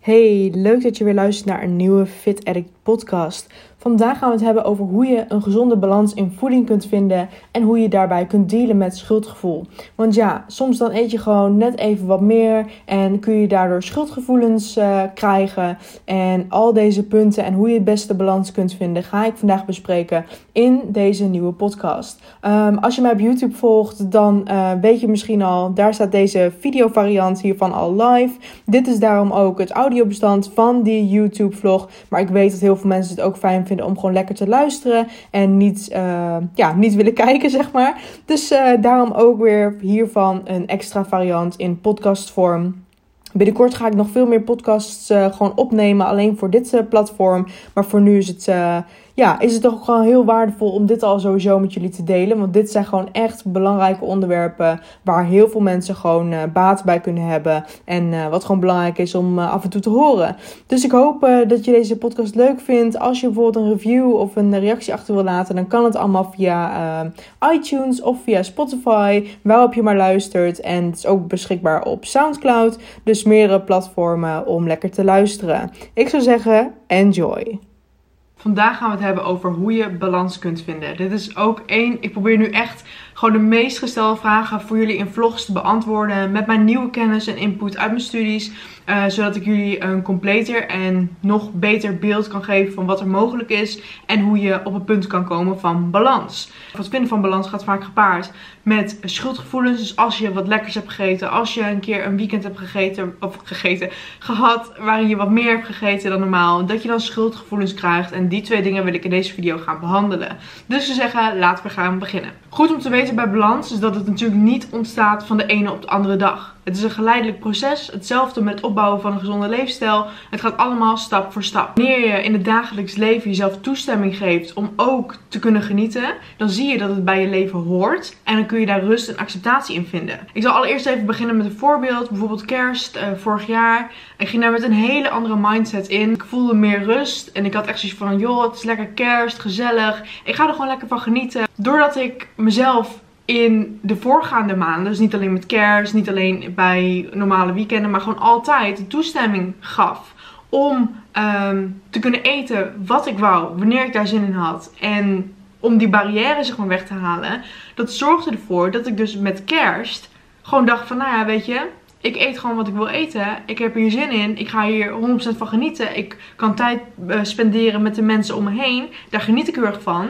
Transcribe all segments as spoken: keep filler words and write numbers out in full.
Hey, leuk dat je weer luistert naar een nieuwe Fit Addict podcast. Vandaag gaan we het hebben over hoe je een gezonde balans in voeding kunt vinden en hoe je daarbij kunt dealen met schuldgevoel. Want ja, soms dan eet je gewoon net even wat meer en kun je daardoor schuldgevoelens uh, krijgen. En al deze punten en hoe je het beste balans kunt vinden ga ik vandaag bespreken in deze nieuwe podcast. Um, als je mij op YouTube volgt, dan uh, weet je misschien al, daar staat deze videovariant hiervan al live. Dit is daarom ook het audiobestand van die YouTube vlog. Maar ik weet dat heel veel mensen het ook fijn vinden om gewoon lekker te luisteren en niet, uh, ja, niet willen kijken, zeg maar. Dus uh, daarom ook weer hiervan een extra variant in podcastvorm. Binnenkort ga ik nog veel meer podcasts uh, gewoon opnemen, alleen voor dit uh, platform. Maar voor nu is het, uh, ja, is het toch gewoon heel waardevol om dit al sowieso met jullie te delen. Want dit zijn gewoon echt belangrijke onderwerpen waar heel veel mensen gewoon uh, baat bij kunnen hebben. En uh, wat gewoon belangrijk is om uh, af en toe te horen. Dus ik hoop uh, dat je deze podcast leuk vindt. Als je bijvoorbeeld een review of een reactie achter wil laten, dan kan het allemaal via uh, iTunes of via Spotify, waarop je maar luistert. En het is ook beschikbaar op SoundCloud. Dus meerdere platformen om lekker te luisteren. Ik zou zeggen, enjoy! Vandaag gaan we het hebben over hoe je balans kunt vinden. Dit is ook één, ik probeer nu echt gewoon de meest gestelde vragen voor jullie in vlogs te beantwoorden. Met mijn nieuwe kennis en input uit mijn studies. Uh, zodat ik jullie een completer en nog beter beeld kan geven van wat er mogelijk is. En hoe je op het punt kan komen van balans. Het vinden van balans gaat vaak gepaard met schuldgevoelens. Dus als je wat lekkers hebt gegeten. Als je een keer een weekend hebt gegeten, of gegeten, gehad waarin je wat meer hebt gegeten dan normaal. Dat je dan schuldgevoelens krijgt. En die twee dingen wil ik in deze video gaan behandelen. Dus we zeggen, laten we gaan beginnen. Goed om te weten bij balans is dat het natuurlijk niet ontstaat van de ene op de andere dag. Het is een geleidelijk proces. Hetzelfde met het opbouwen van een gezonde leefstijl. Het gaat allemaal stap voor stap. Wanneer je in het dagelijks leven jezelf toestemming geeft om ook te kunnen genieten, dan zie je dat het bij je leven hoort. En dan kun je daar rust en acceptatie in vinden. Ik zal allereerst even beginnen met een voorbeeld. Bijvoorbeeld kerst, uh, vorig jaar. Ik ging daar met een hele andere mindset in. Ik voelde meer rust. En ik had echt zoiets van, joh, het is lekker kerst, gezellig. Ik ga er gewoon lekker van genieten. Doordat ik mezelf in de voorgaande maanden, dus niet alleen met kerst, niet alleen bij normale weekenden, maar gewoon altijd de toestemming gaf om um, te kunnen eten wat ik wou, wanneer ik daar zin in had. En om die barrière zeg maar weg te halen, dat zorgde ervoor dat ik dus met kerst gewoon dacht van, nou ja, weet je, ik eet gewoon wat ik wil eten. Ik heb hier zin in. Ik ga hier honderd procent van genieten. Ik kan tijd uh, spenderen met de mensen om me heen. Daar geniet ik heel erg van.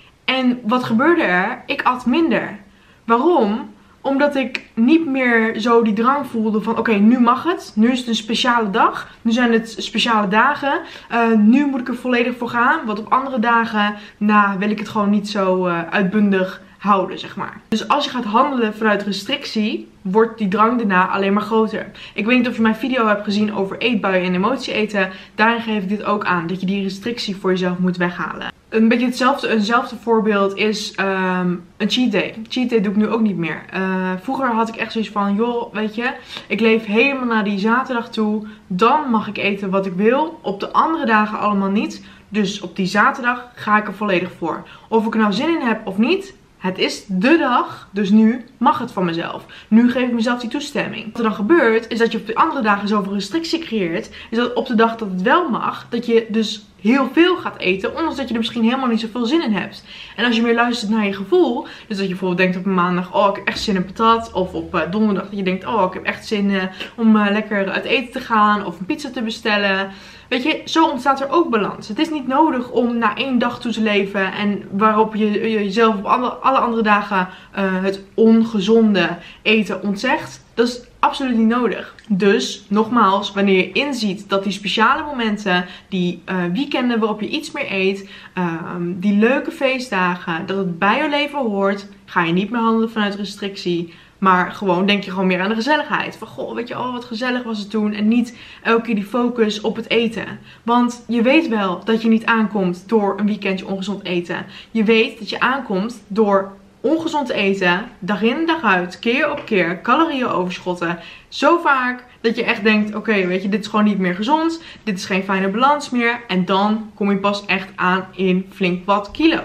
En wat gebeurde er? Ik at minder. Waarom? Omdat ik niet meer zo die drang voelde van, oké, okay, nu mag het. Nu is het een speciale dag. Nu zijn het speciale dagen. Uh, nu moet ik er volledig voor gaan. Want op andere dagen, nou, wil ik het gewoon niet zo uh, uitbundig houden, zeg maar. Dus als je gaat handelen vanuit restrictie, wordt die drang daarna alleen maar groter. Ik weet niet of je mijn video hebt gezien over eetbuien en emotie eten. Daarin geef ik dit ook aan. Dat je die restrictie voor jezelf moet weghalen. Een beetje hetzelfde, eenzelfde voorbeeld is um, een cheat day. Cheat day doe ik nu ook niet meer. Uh, vroeger had ik echt zoiets van, joh, weet je, ik leef helemaal naar die zaterdag toe. Dan mag ik eten wat ik wil. Op de andere dagen allemaal niet. Dus op die zaterdag ga ik er volledig voor. Of ik er nou zin in heb of niet, het is de dag, dus nu mag het van mezelf. Nu geef ik mezelf die toestemming. Wat er dan gebeurt, is dat je op de andere dagen zoveel restrictie creëert. Is dat op de dag dat het wel mag, dat je dus heel veel gaat eten, ondanks dat je er misschien helemaal niet zoveel zin in hebt. En als je meer luistert naar je gevoel, dus dat je bijvoorbeeld denkt op een maandag, oh, ik heb echt zin in patat. Of op uh, donderdag dat je denkt, oh, ik heb echt zin uh, om uh, lekker uit eten te gaan of een pizza te bestellen. Weet je, zo ontstaat er ook balans. Het is niet nodig om na één dag toe te leven en waarop je jezelf op alle, alle andere dagen uh, het ongezonde eten ontzegt. Dat is absoluut niet nodig. Dus, nogmaals, wanneer je inziet dat die speciale momenten, die uh, weekenden waarop je iets meer eet, uh, die leuke feestdagen, dat het bij je leven hoort, ga je niet meer handelen vanuit restrictie. Maar gewoon denk je gewoon meer aan de gezelligheid. Van goh, weet je, oh wat gezellig was het toen. En niet elke keer die focus op het eten. Want je weet wel dat je niet aankomt door een weekendje ongezond eten. Je weet dat je aankomt door ongezond eten, dag in dag uit, keer op keer, calorieën overschotten. Zo vaak dat je echt denkt, oké, okay, weet je, dit is gewoon niet meer gezond. Dit is geen fijne balans meer. En dan kom je pas echt aan in flink wat kilo's.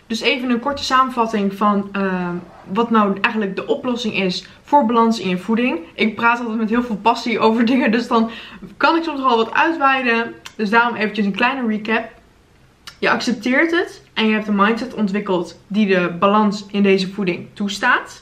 Dus even een korte samenvatting van uh, wat nou eigenlijk de oplossing is voor balans in je voeding. Ik praat altijd met heel veel passie over dingen, dus dan kan ik soms nogal wat uitweiden. Dus daarom eventjes een kleine recap. Je accepteert het en je hebt een mindset ontwikkeld die de balans in deze voeding toestaat.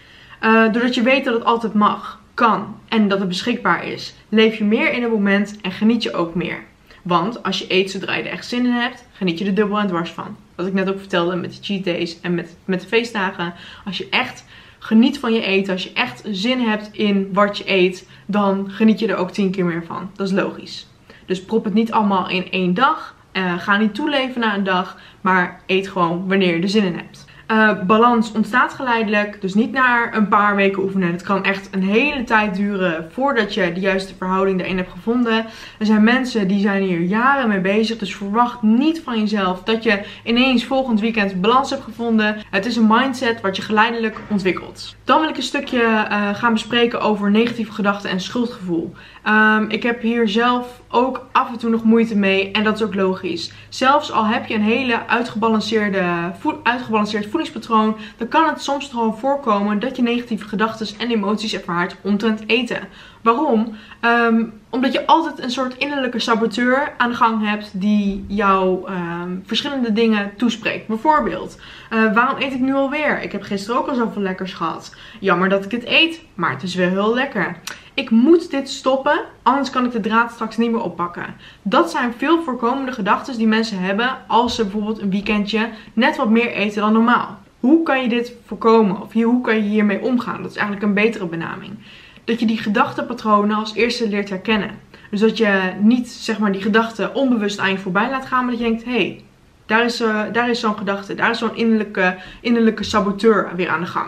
Uh, doordat je weet dat het altijd mag, kan en dat het beschikbaar is, leef je meer in het moment en geniet je ook meer. Want als je eet zodra je er echt zin in hebt, geniet je er dubbel en dwars van. Wat ik net ook vertelde met de cheat days en met, met de feestdagen. Als je echt geniet van je eten, als je echt zin hebt in wat je eet, dan geniet je er ook tien keer meer van. Dat is logisch. Dus prop het niet allemaal in één dag. Uh, ga niet toeleven na een dag, maar eet gewoon wanneer je er zin in hebt. Uh, balans ontstaat geleidelijk, dus niet na een paar weken oefenen. Het kan echt een hele tijd duren voordat je de juiste verhouding daarin hebt gevonden. Er zijn mensen die zijn hier jaren mee bezig, dus verwacht niet van jezelf dat je ineens volgend weekend balans hebt gevonden. Het is een mindset wat je geleidelijk ontwikkelt. Dan wil ik een stukje uh, gaan bespreken over negatieve gedachten en schuldgevoel. Um, ik heb hier zelf ook af en toe nog moeite mee en dat is ook logisch. Zelfs al heb je een hele uitgebalanceerde voed uitgebalanceerd voedingspatroon, dan kan het soms gewoon voorkomen dat je negatieve gedachten en emoties ervaart omtrent eten. Waarom? Um, omdat je altijd een soort innerlijke saboteur aan de gang hebt die jou um, verschillende dingen toespreekt. Bijvoorbeeld, uh, waarom eet ik nu alweer? Ik heb gisteren ook al zoveel lekkers gehad. Jammer dat ik het eet, maar het is wel heel lekker. Ik moet dit stoppen, anders kan ik de draad straks niet meer oppakken. Dat zijn veel voorkomende gedachten die mensen hebben als ze bijvoorbeeld een weekendje net wat meer eten dan normaal. Hoe kan je dit voorkomen? Of hoe kan je hiermee omgaan? Dat is eigenlijk een betere benaming. Dat je die gedachtenpatronen als eerste leert herkennen. Dus dat je niet zeg maar, die gedachten onbewust aan je voorbij laat gaan, maar dat je denkt, hé, hey, daar is, uh, daar is zo'n gedachte, daar is zo'n innerlijke, innerlijke saboteur weer aan de gang.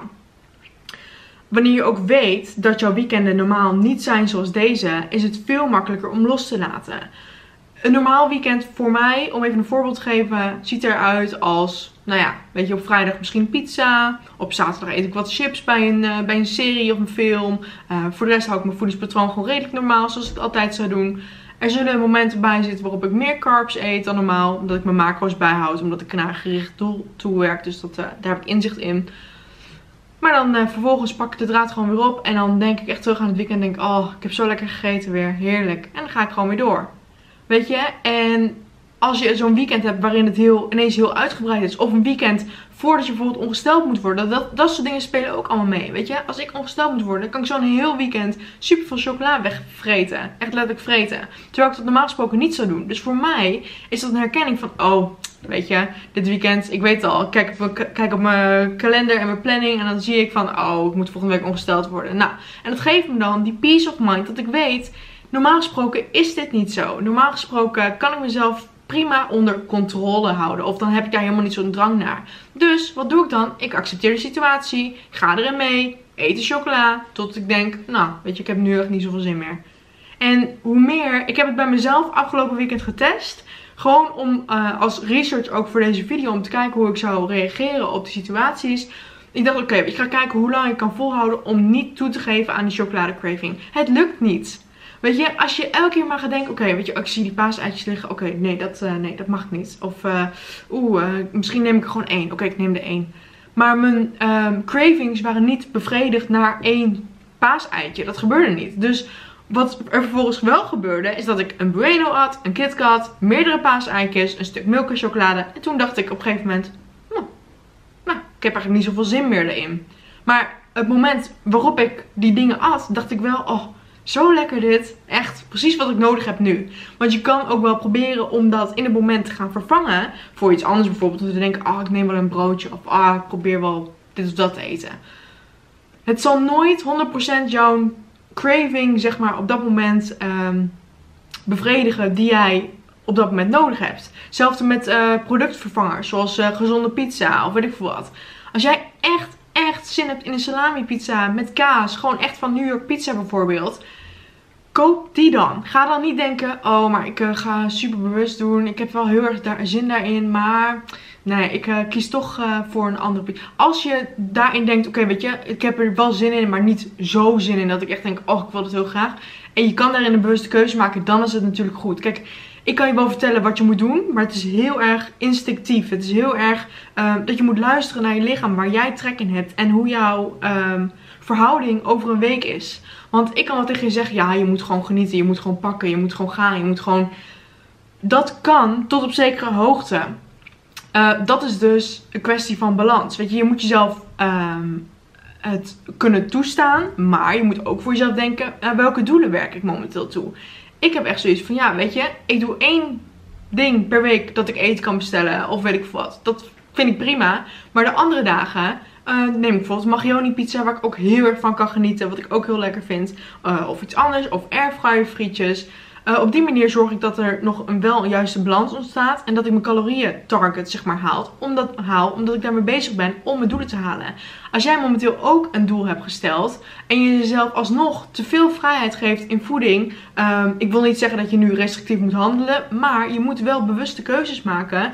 Wanneer je ook weet dat jouw weekenden normaal niet zijn zoals deze, is het veel makkelijker om los te laten. Een normaal weekend voor mij, om even een voorbeeld te geven, ziet eruit als, nou ja, weet je, op vrijdag misschien pizza. Op zaterdag eet ik wat chips bij een, uh, bij een serie of een film. Uh, voor de rest hou ik mijn voedingspatroon gewoon redelijk normaal, zoals ik het altijd zou doen. Er zullen momenten bij zitten waarop ik meer carbs eet dan normaal, omdat ik mijn macro's bijhoud, omdat ik naar een gericht doel toewerk. Dus dat, uh, daar heb ik inzicht in. Maar dan uh, vervolgens pak ik de draad gewoon weer op en dan denk ik echt terug aan het weekend en denk, oh, ik heb zo lekker gegeten weer, heerlijk. En dan ga ik gewoon weer door. Weet je, en als je zo'n weekend hebt waarin het heel, ineens heel uitgebreid is, of een weekend voordat je bijvoorbeeld ongesteld moet worden, dat, dat soort dingen spelen ook allemaal mee. Weet je, als ik ongesteld moet worden, dan kan ik zo'n heel weekend super veel chocola wegvreten. Echt letterlijk vreten. Terwijl ik dat normaal gesproken niet zou doen. Dus voor mij is dat een herkenning van, oh, weet je, dit weekend, ik weet het al, kijk op, kijk op mijn kalender en mijn planning en dan zie ik van, oh, ik moet volgende week ongesteld worden. Nou, en dat geeft me dan die peace of mind dat ik weet, normaal gesproken is dit niet zo. Normaal gesproken kan ik mezelf prima onder controle houden. Of dan heb ik daar helemaal niet zo'n drang naar. Dus, wat doe ik dan? Ik accepteer de situatie, ga erin mee, eet de chocola, tot ik denk, nou, weet je, ik heb nu echt niet zoveel zin meer. En hoe meer, ik heb het bij mezelf afgelopen weekend getest. Gewoon om uh, als research ook voor deze video, om te kijken hoe ik zou reageren op de situaties. Ik dacht, oké, okay, ik ga kijken hoe lang ik kan volhouden om niet toe te geven aan die chocoladecraving. Het lukt niet. Weet je, als je elke keer maar gaat denken, oké, okay, weet je, ik zie die paaseitjes liggen, oké, okay, nee, dat, uh, nee, dat mag niet. Of, uh, oeh, uh, misschien neem ik er gewoon één. Oké, okay, ik neem er één. Maar mijn um, cravings waren niet bevredigd naar één paaseitje. Dat gebeurde niet. Dus wat er vervolgens wel gebeurde, is dat ik een Bueno at, een KitKat, meerdere paaseitjes, een stuk Milka chocolade. En toen dacht ik op een gegeven moment, nou, nou, ik heb eigenlijk niet zoveel zin meer erin. Maar het moment waarop ik die dingen at, dacht ik wel, oh, zo lekker dit. Echt precies wat ik nodig heb nu. Want je kan ook wel proberen om dat in het moment te gaan vervangen voor iets anders. Bijvoorbeeld om te denken, ah, oh, ik neem wel een broodje. Of ah, oh, ik probeer wel dit of dat te eten. Het zal nooit honderd procent jouw craving, zeg maar, op dat moment um, bevredigen die jij op dat moment nodig hebt. Hetzelfde met uh, productvervangers, zoals uh, gezonde pizza of weet ik veel wat. Als jij echt, echt zin hebt in een salami pizza met kaas, gewoon echt van New York Pizza bijvoorbeeld, koop die dan. Ga dan niet denken, oh, maar ik uh, ga super bewust doen. Ik heb wel heel erg daar, zin daarin, maar nee, ik uh, kies toch uh, voor een andere pizza. Als je daarin denkt, oké, okay, weet je, ik heb er wel zin in, maar niet zo zin in dat ik echt denk, oh, ik wil het heel graag. En je kan daarin een bewuste keuze maken, dan is het natuurlijk goed. Kijk, Ik kan je wel vertellen wat je moet doen, maar het is heel erg instinctief. Het is heel erg uh, dat je moet luisteren naar je lichaam, waar jij trek in hebt en hoe jouw um, verhouding over een week is. Want ik kan wel tegen je zeggen, ja, je moet gewoon genieten, je moet gewoon pakken, je moet gewoon gaan, je moet gewoon... Dat kan tot op zekere hoogte. Uh, dat is dus een kwestie van balans. Weet je, je moet jezelf um, het kunnen toestaan, maar je moet ook voor jezelf denken, naar welke doelen werk ik momenteel toe? Ik heb echt zoiets van, ja, weet je, ik doe één ding per week dat ik eten kan bestellen of weet ik wat. Dat vind ik prima. Maar de andere dagen uh, neem ik bijvoorbeeld macaroni pizza, waar ik ook heel erg van kan genieten, wat ik ook heel lekker vind. Uh, of iets anders, of airfryer frietjes. Uh, op die manier zorg ik dat er nog een, wel een juiste balans ontstaat. En dat ik mijn calorieën target zeg maar haal. Omdat, haal. Omdat ik daarmee bezig ben om mijn doelen te halen. Als jij momenteel ook een doel hebt gesteld. En je jezelf alsnog te veel vrijheid geeft in voeding. Um, ik wil niet zeggen dat je nu restrictief moet handelen. Maar je moet wel bewuste keuzes maken.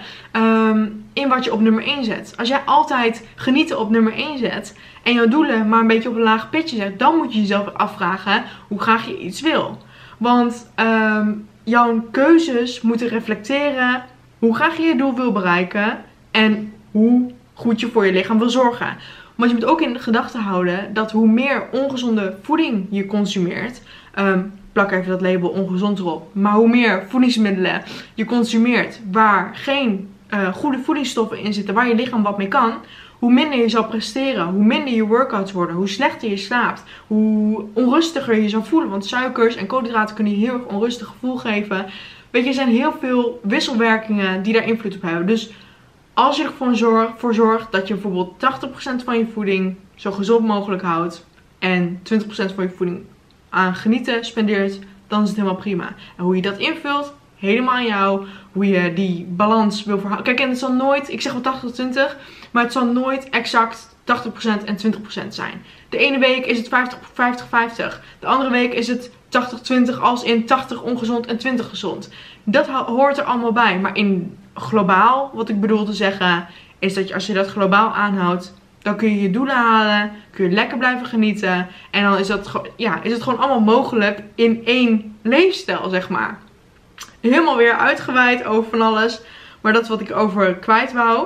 Um, in wat je op nummer één zet. Als jij altijd genieten op nummer één zet. En jouw doelen maar een beetje op een laag pitje zet. Dan moet je jezelf afvragen hoe graag je iets wil. Want um, jouw keuzes moeten reflecteren hoe graag je je doel wil bereiken en hoe goed je voor je lichaam wil zorgen. Want je moet ook in de gedachten houden dat hoe meer ongezonde voeding je consumeert, um, plak even dat label ongezond erop, maar hoe meer voedingsmiddelen je consumeert waar geen uh, goede voedingsstoffen in zitten, waar je lichaam wat mee kan, hoe minder je zal presteren, hoe minder je workouts worden, hoe slechter je slaapt, hoe onrustiger je zal voelen. Want suikers en koolhydraten kunnen je heel erg onrustig gevoel geven. Weet je, er zijn heel veel wisselwerkingen die daar invloed op hebben. Dus als je ervoor zorgt, voor zorgt dat je bijvoorbeeld tachtig procent van je voeding zo gezond mogelijk houdt en twintig procent van je voeding aan genieten spendeert, dan is het helemaal prima. En hoe je dat invult, helemaal aan jou. Hoe je die balans wil verhouden. Kijk, en het zal nooit, ik zeg wel tachtig twintig, maar het zal nooit exact tachtig procent en twintig procent zijn. De ene week is het vijftig vijftig. De andere week is het tachtig twintig als in tachtig ongezond en twintig gezond. Dat hoort er allemaal bij. Maar in globaal, wat ik bedoel te zeggen, is dat je, als je dat globaal aanhoudt, dan kun je je doelen halen, kun je lekker blijven genieten. En dan is, dat, ja, is het gewoon allemaal mogelijk in één leefstijl, zeg maar. Helemaal weer uitgeweid over van alles. Maar dat is wat ik over kwijt wou.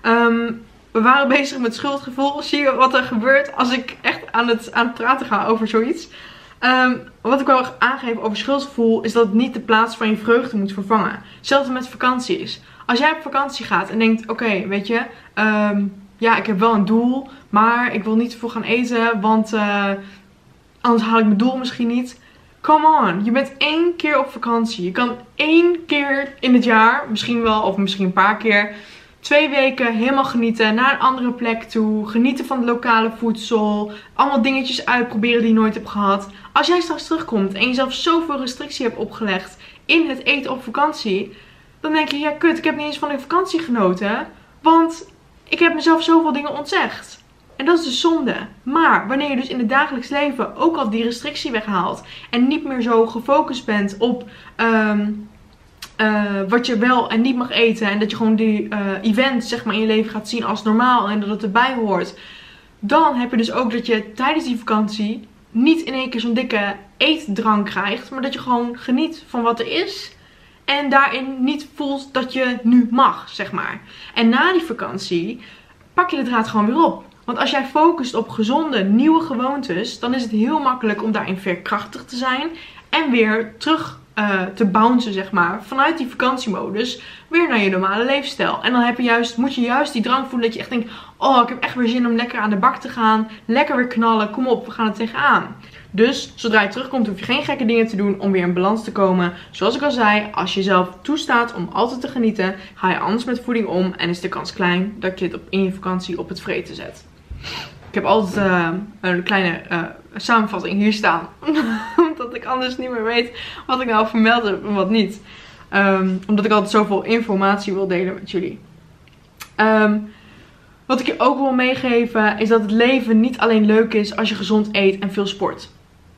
Um, we waren bezig met schuldgevoel. Zie je wat er gebeurt als ik echt aan het, aan het praten ga over zoiets. Um, wat ik wil aangeven over schuldgevoel is dat het niet de plaats van je vreugde moet vervangen. Hetzelfde met vakanties. Als jij op vakantie gaat en denkt, oké, okay, weet je, um, ja, ik heb wel een doel, maar ik wil niet te veel gaan eten, want uh, anders haal ik mijn doel misschien niet. Come on, je bent één keer op vakantie. Je kan één keer in het jaar, misschien wel of misschien een paar keer, twee weken helemaal genieten, naar een andere plek toe, genieten van het lokale voedsel, allemaal dingetjes uitproberen die je nooit hebt gehad. Als jij straks terugkomt en jezelf zoveel restrictie hebt opgelegd in het eten op vakantie, dan denk je, ja kut, ik heb niet eens van de vakantie genoten, want ik heb mezelf zoveel dingen ontzegd. En dat is de zonde. Maar wanneer je dus in het dagelijks leven ook al die restrictie weghaalt en niet meer zo gefocust bent op um, uh, wat je wel en niet mag eten, en dat je gewoon die uh, events zeg maar in je leven gaat zien als normaal en dat het erbij hoort, dan heb je dus ook dat je tijdens die vakantie niet in één keer zo'n dikke eetdrang krijgt, maar dat je gewoon geniet van wat er is en daarin niet voelt dat je nu mag, zeg maar. En na die vakantie pak je de draad gewoon weer op. Want als jij focust op gezonde, nieuwe gewoontes, dan is het heel makkelijk om daarin veerkrachtig te zijn. En weer terug uh, te bouncen, zeg maar, vanuit die vakantiemodus, weer naar je normale leefstijl. En dan heb je juist, moet je juist die drang voelen dat je echt denkt, oh, ik heb echt weer zin om lekker aan de bak te gaan. Lekker weer knallen, kom op, we gaan er tegenaan. Dus zodra je terugkomt hoef je geen gekke dingen te doen om weer in balans te komen. Zoals ik al zei, als je jezelf toestaat om altijd te genieten, ga je anders met voeding om en is de kans klein dat je het op, in je vakantie op het vreten zet. Ik heb altijd uh, een kleine uh, samenvatting hier staan. Omdat ik anders niet meer weet wat ik nou vermeld heb en wat niet. Um, omdat ik altijd zoveel informatie wil delen met jullie. Um, wat ik je ook wil meegeven is dat het leven niet alleen leuk is als je gezond eet en veel sport.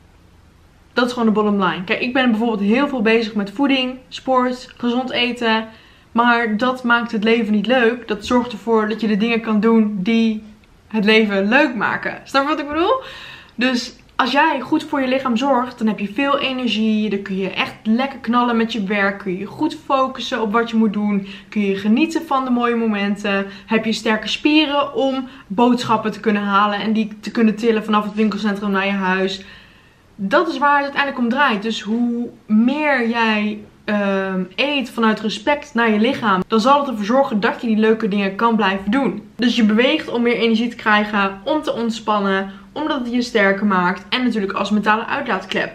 Dat is gewoon de bottom line. Kijk, ik ben bijvoorbeeld heel veel bezig met voeding, sport, gezond eten. Maar dat maakt het leven niet leuk. Dat zorgt ervoor dat je de dingen kan doen die het leven leuk maken. Snap je wat ik bedoel? Dus als jij goed voor je lichaam zorgt, dan heb je veel energie. Dan kun je echt lekker knallen met je werk. Kun je je goed focussen op wat je moet doen. Kun je genieten van de mooie momenten. Heb je sterke spieren om boodschappen te kunnen halen en die te kunnen tillen vanaf het winkelcentrum naar je huis. Dat is waar het uiteindelijk om draait. Dus hoe meer jij uh, eet vanuit respect naar je lichaam, dan zal het ervoor zorgen dat je die leuke dingen kan blijven doen. Dus je beweegt om meer energie te krijgen, om te ontspannen, omdat het je sterker maakt en natuurlijk als mentale uitlaatklep.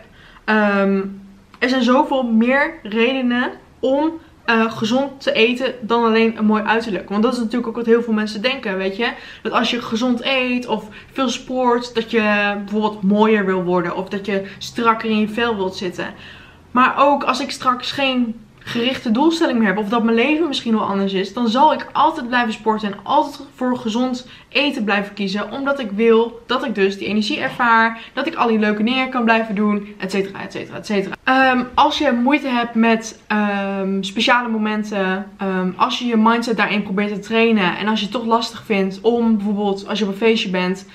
Um, er zijn zoveel meer redenen om uh, gezond te eten dan alleen een mooi uiterlijk. Want dat is natuurlijk ook wat heel veel mensen denken, weet je. Dat als je gezond eet of veel sport, dat je bijvoorbeeld mooier wil worden of dat je strakker in je vel wilt zitten. Maar ook als ik straks geen gerichte doelstelling meer heb of dat mijn leven misschien wel anders is, dan zal ik altijd blijven sporten en altijd voor gezond eten blijven kiezen, omdat ik wil dat ik dus die energie ervaar, dat ik al die leuke dingen kan blijven doen, et cetera, et cetera, et cetera. Um, als je moeite hebt met um, speciale momenten, um, als je je mindset daarin probeert te trainen en als je het toch lastig vindt om bijvoorbeeld als je op een feestje bent,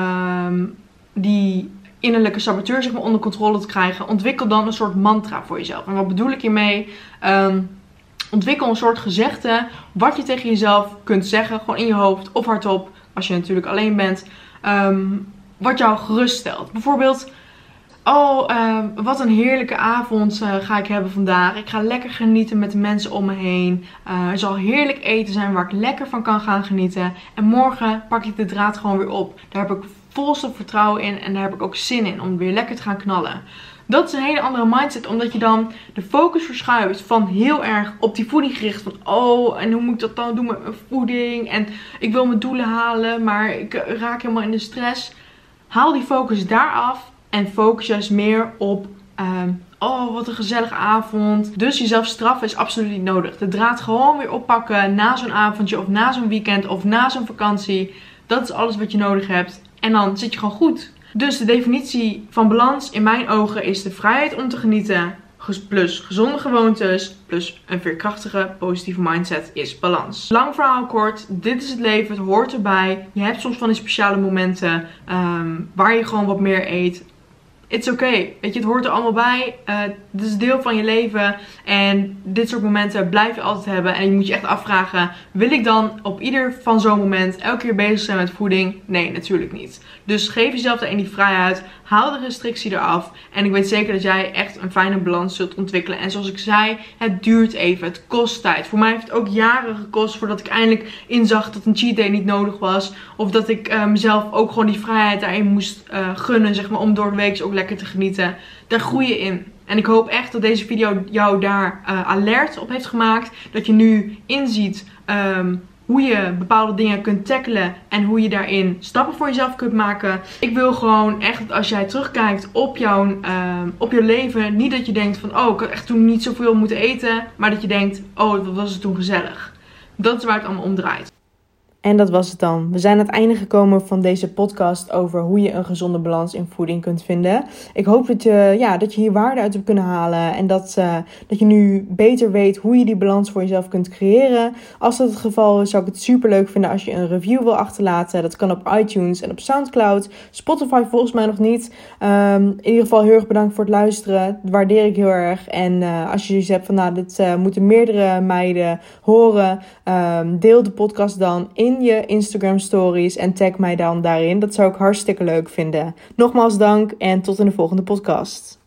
um, die innerlijke saboteur zeg maar onder controle te krijgen, ontwikkel dan een soort mantra voor jezelf. En wat bedoel ik hiermee? Um, ontwikkel een soort gezegde wat je tegen jezelf kunt zeggen, gewoon in je hoofd of hardop, als je natuurlijk alleen bent, um, wat jou geruststelt. Bijvoorbeeld, oh, um, wat een heerlijke avond uh, ga ik hebben vandaag. Ik ga lekker genieten met de mensen om me heen. Uh, er zal heerlijk eten zijn waar ik lekker van kan gaan genieten. En morgen pak ik de draad gewoon weer op. Daar heb ik volste vertrouwen in en daar heb ik ook zin in om weer lekker te gaan knallen. Dat is een hele andere mindset, omdat je dan de focus verschuift van heel erg op die voeding gericht. Van oh, en hoe moet ik dat dan doen met mijn voeding? En ik wil mijn doelen halen, maar ik raak helemaal in de stress. Haal die focus daar af en focus juist meer op um, oh, wat een gezellige avond. Dus jezelf straffen is absoluut niet nodig. De draad gewoon weer oppakken na zo'n avondje of na zo'n weekend of na zo'n vakantie. Dat is alles wat je nodig hebt. En dan zit je gewoon goed. Dus de definitie van balans in mijn ogen is de vrijheid om te genieten plus gezonde gewoontes plus een veerkrachtige positieve mindset is balans. Lang verhaal kort, dit is het leven, het hoort erbij. Je hebt soms van die speciale momenten um, waar je gewoon wat meer eet. It's okay. Weet je, het hoort er allemaal bij. Uh, het is deel van je leven. En dit soort momenten blijf je altijd hebben. En je moet je echt afvragen, wil ik dan op ieder van zo'n moment elke keer bezig zijn met voeding? Nee, natuurlijk niet. Dus geef jezelf daarin die vrijheid. Haal de restrictie eraf. En ik weet zeker dat jij echt een fijne balans zult ontwikkelen. En zoals ik zei, het duurt even. Het kost tijd. Voor mij heeft het ook jaren gekost voordat ik eindelijk inzag dat een cheat day niet nodig was. Of dat ik uh, mezelf ook gewoon die vrijheid daarin moest uh, gunnen, zeg maar, om door de week ook lekker te genieten. Daar groei je in. En ik hoop echt dat deze video jou daar uh, alert op heeft gemaakt. Dat je nu inziet um, hoe je bepaalde dingen kunt tackelen en hoe je daarin stappen voor jezelf kunt maken. Ik wil gewoon echt dat als jij terugkijkt op jouw, uh, op je leven, niet dat je denkt van oh, ik had echt toen niet zoveel moeten eten, maar dat je denkt, oh, wat was het toen gezellig. Dat is waar het allemaal om draait. En dat was het dan. We zijn aan het einde gekomen van deze podcast over hoe je een gezonde balans in voeding kunt vinden. Ik hoop dat je, ja, dat je hier waarde uit hebt kunnen halen. En dat, uh, dat je nu beter weet hoe je die balans voor jezelf kunt creëren. Als dat het geval is, zou ik het super leuk vinden als je een review wil achterlaten. Dat kan op iTunes en op Soundcloud. Spotify volgens mij nog niet. Um, in ieder geval heel erg bedankt voor het luisteren. Dat waardeer ik heel erg. En uh, als je zoiets hebt van nou, dit uh, moeten meerdere meiden horen. Um, deel de podcast dan in in je Instagram stories en tag mij dan daarin. Dat zou ik hartstikke leuk vinden. Nogmaals dank en tot in de volgende podcast.